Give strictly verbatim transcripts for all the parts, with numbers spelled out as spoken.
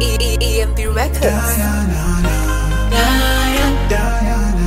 E M P Records. Diana, Diana, Diana,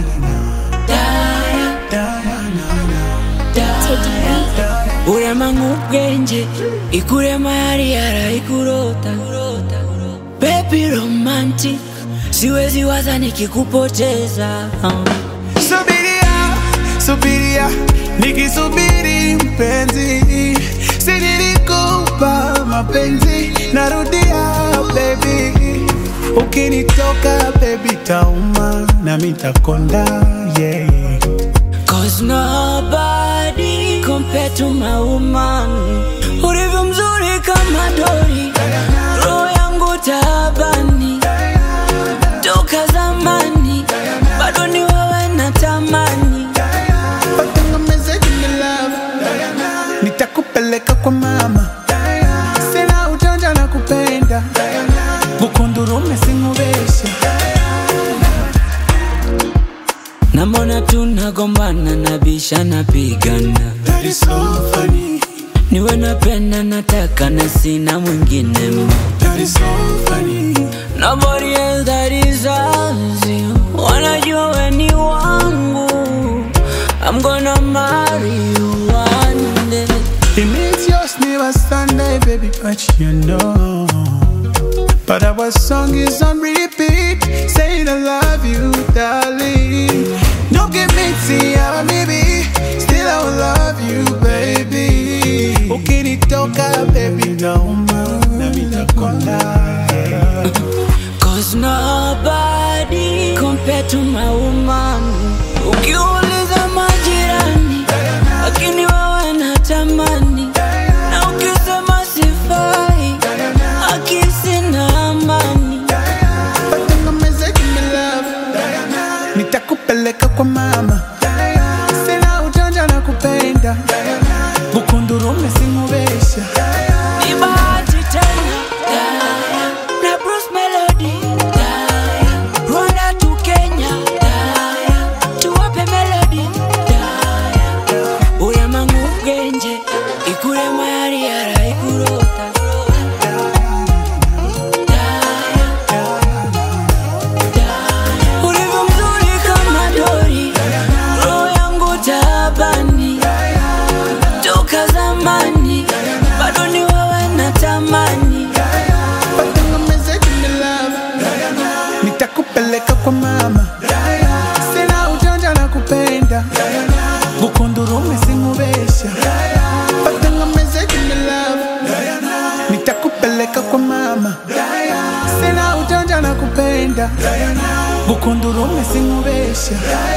Diana, urema ngubwenje, ikurema yari yara ikurota. Baby romantic, siwezi waza nikikupoteza. Subiria, subiria, nikisubiri mpenzi, si nilikupa mapenzi, narudia baby. Ukinitoka baby tauma, na mitakonda, yeah. Cause nobody compared to my woman. Ulivyo mzuri kama dori, roho yangu tabani. Toka zamani, bado ni wewe natamani. Patanga message in love, nitakupeleka kwa mama. Sina ujanja na kupenda, bukundurume singubesha. Namona tunagombana na bisha napigana. That is so funny. Niwe napenda nataka na sina mwingine mo. That is so funny. Nobody else that is as you. Wanajua we ni wangu. I'm gonna marry you one day. It means yours never Sunday, baby, but you know. But our song is on repeat, saying I love you, darling. Don't give me tea, baby. Still I will love you, baby. Ukinitoka, baby, nauma, na mitakonda. Cause nobody compared to my woman. Ukiuliza majirani, lakini wewe natamani. Na ukisema sifai, akisi na amani. Patanga message in love, nitakupeleka kwa mama. Sina ujanja na kupenda, bukundurume singubesha. Ni bahati tena, na Bruce Melody, Rwanda to Kenya, tuwape melody. Urema ngubwenje, ikurema yari yara ikurota. Ulivyo mzuri kama dori, roho yangu tabani. Toka zamani, bado ni wewe natamani. Patanga message in love, nitakupeleka kwa mama. Sina ujanja na kupenda, bukundurume singubesha. Patanga message in love, nitakupeleka kwa mama. Sina ujanja na kupenda, bukundurume singubesha.